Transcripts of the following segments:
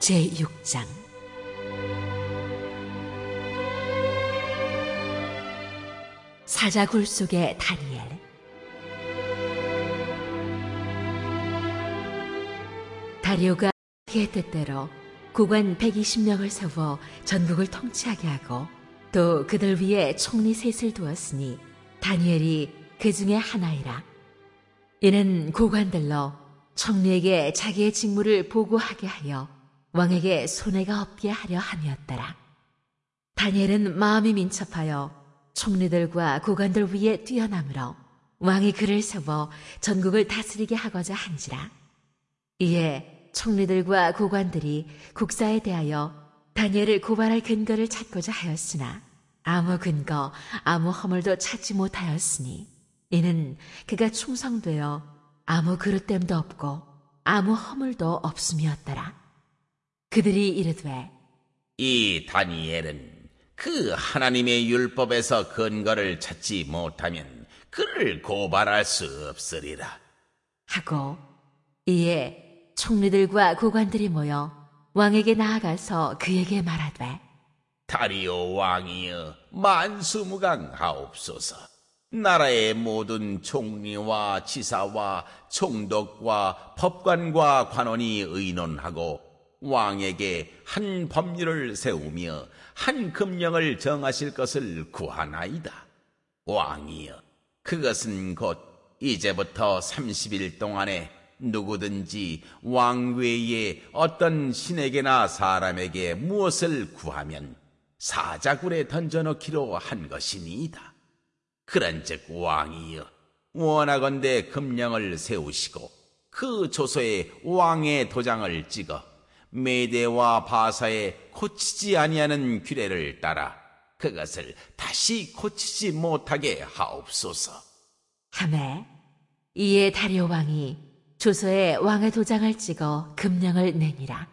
제6장. 사자굴 속의 다니엘. 다리오가 그의 뜻대로 고관 120명을 세워 전국을 통치하게 하고 또 그들 위에 총리 셋을 두었으니 다니엘이 그 중에 하나이라. 이는 고관들로 총리에게 자기의 직무를 보고하게 하여 왕에게 손해가 없게 하려 함이었더라. 다니엘은 마음이 민첩하여 총리들과 고관들 위에 뛰어나므로 왕이 그를 세워 전국을 다스리게 하고자 한지라. 이에 총리들과 고관들이 국사에 대하여 다니엘을 고발할 근거를 찾고자 하였으나 아무 근거, 아무 허물도 찾지 못하였으니 이는 그가 충성되어 아무 그릇됨도 없고 아무 허물도 없음이었더라. 그들이 이르되 이 다니엘은 그 하나님의 율법에서 근거를 찾지 못하면 그를 고발할 수 없으리라 하고, 이에 총리들과 고관들이 모여 왕에게 나아가서 그에게 말하되 다리오 왕이여 만수무강하옵소서. 나라의 모든 총리와 지사와 총독과 법관과 관원이 의논하고 왕에게 한 법률을 세우며 한 금령을 정하실 것을 구하나이다. 왕이여, 그것은 곧 이제부터 30일 동안에 누구든지 왕 외에 어떤 신에게나 사람에게 무엇을 구하면 사자굴에 던져넣기로 한 것이니이다. 그런즉 왕이여, 원하건대 금령을 세우시고 그 조서에 왕의 도장을 찍어 메대와 바사에 고치지 아니하는 규례를 따라 그것을 다시 고치지 못하게 하옵소서 하매, 이에 다리오 왕이 조서에 왕의 도장을 찍어 금령을 내니라.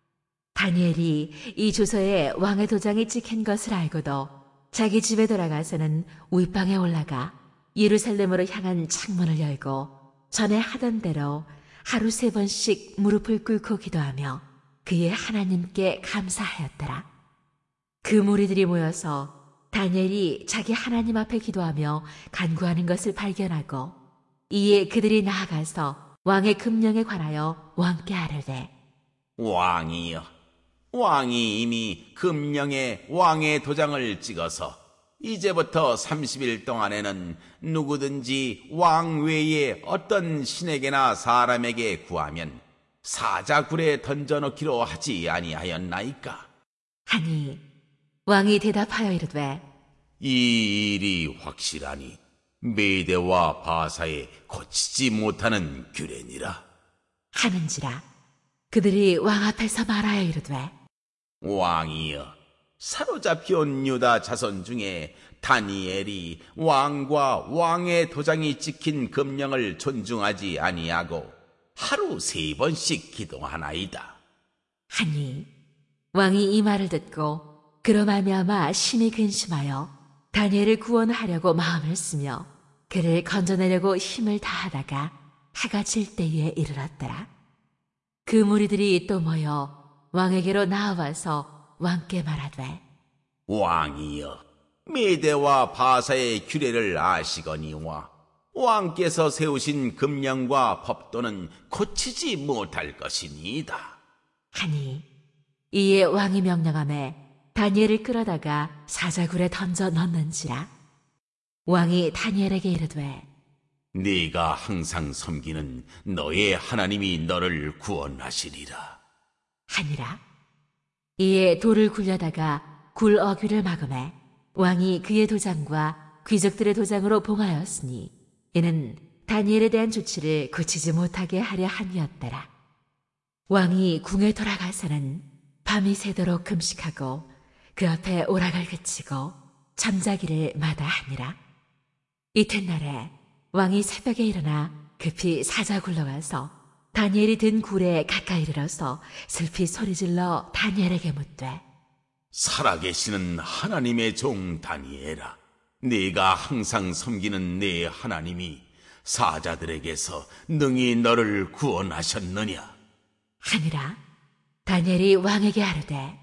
다니엘이 이 조서에 왕의 도장이 찍힌 것을 알고도 자기 집에 돌아가서는 윗방에 올라가 예루살렘으로 향한 창문을 열고 전에 하던 대로 하루 3번씩 무릎을 꿇고 기도하며 그의 하나님께 감사하였더라. 그 무리들이 모여서 다니엘이 자기 하나님 앞에 기도하며 간구하는 것을 발견하고 이에 그들이 나아가서 왕의 금령에 관하여 왕께 아뢰되 왕이여, 왕이 이미 금령에 왕의 도장을 찍어서 이제부터 30일 동안에는 누구든지 왕 외에 어떤 신에게나 사람에게 구하면 사자굴에 던져넣기로 하지 아니하였나이까? 하니 왕이 대답하여 이르되 이 일이 확실하니 메대와 바사에 고치지 못하는 규례니라 하는지라. 그들이 왕 앞에서 말하여 이르되 왕이여, 사로잡혀온 유다 자손 중에 다니엘이 왕과 왕의 도장이 찍힌 금령을 존중하지 아니하고 하루 3번씩 기도하나이다 하니 왕이 이 말을 듣고 그로 말미암아 심히 근심하여 다니엘을 구원하려고 마음을 쓰며 그를 건져내려고 힘을 다하다가 해가 질 때에 이르렀더라. 그 무리들이 또 모여 왕에게로 나와서 왕께 말하되 왕이여, 메대와 바사의 규례를 아시거니와 왕께서 세우신 금령과 법도는 고치지 못할 것이니이다 하니, 이에 왕이 명령하매 다니엘을 끌어다가 사자굴에 던져 넣는지라. 왕이 다니엘에게 이르되 네가 항상 섬기는 너의 하나님이 너를 구원하시리라 하니라. 이에 돌을 굴려다가 굴 어귀를 막음에 왕이 그의 도장과 귀족들의 도장으로 봉하였으니 이는 다니엘에 대한 조치를 고치지 못하게 하려 함이었더라. 왕이 궁에 돌아가서는 밤이 새도록 금식하고 그 앞에 오락을 그치고 잠자기를 마다하니라. 이튿날에 왕이 새벽에 일어나 급히 사자굴로 가서 다니엘이 든 굴에 가까이 이르러서 슬피 소리질러 다니엘에게 묻되 살아계시는 하나님의 종 다니엘아, 네가 항상 섬기는 네 하나님이 사자들에게서 능히 너를 구원하셨느냐? 하니라. 다니엘이 왕에게 아뢰되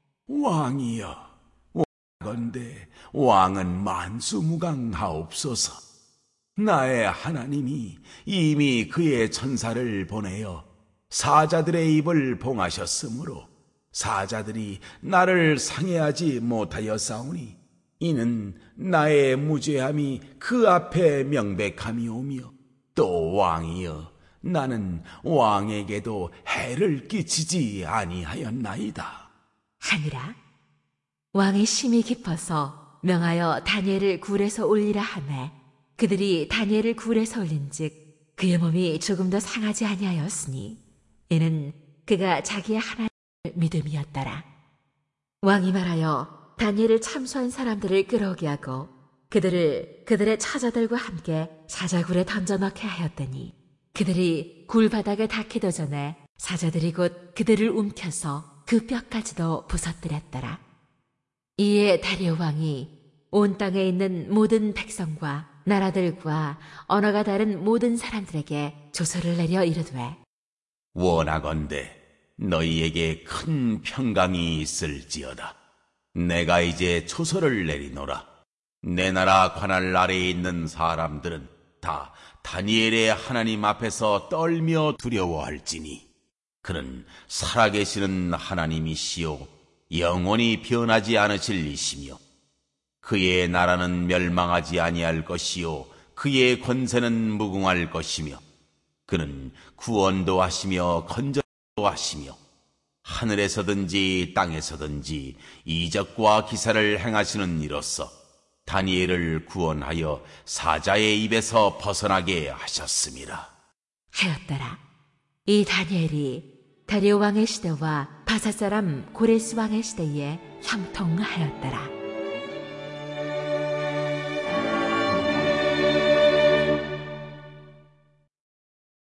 왕이여, 원하건대 왕은 만수무강하옵소서. 나의 하나님이 이미 그의 천사를 보내어 사자들의 입을 봉하셨으므로 사자들이 나를 상해하지 못하였사오니 이는 나의 무죄함이 그 앞에 명백함이오며 또 왕이여, 나는 왕에게도 해를 끼치지 아니하였나이다 하니라. 왕이 심히 기뻐서 명하여 다니엘을 굴에서 올리라 하매 그들이 다니엘을 굴에서 올린즉 그의 몸이 조금 더 상하지 아니하였으니 이는 그가 자기의 하나님을 믿음이었더라. 왕이 말하여 다니엘을 참수한 사람들을 끌어오게 하고 그들의 처자들과 함께 사자굴에 던져넣게 하였더니 그들이 굴 바닥에 닿기도 전에 사자들이 곧 그들을 움켜서 그 뼈까지도 부서뜨렸더라. 이에 다리오 왕이 온 땅에 있는 모든 백성과 나라들과 언어가 다른 모든 사람들에게 조서를 내려 이르되 원하건대 너희에게 큰 평강이 있을지어다. 내가 이제 초서를 내리노라. 내 나라 관할 아래에 있는 사람들은 다 다니엘의 하나님 앞에서 떨며 두려워할지니 그는 살아계시는 하나님이시요 영원히 변하지 않으실 이시며 그의 나라는 멸망하지 아니할 것이요 그의 권세는 무궁할 것이며 그는 구원도 하시며 건전도 하시며 하늘에서든지 땅에서든지 이적과 기사를 행하시는 이로써 다니엘을 구원하여 사자의 입에서 벗어나게 하셨습니다 하였더라. 이 다니엘이 다리오 왕의 시대와 바사 사람 고레스 왕의 시대에 형통하였더라.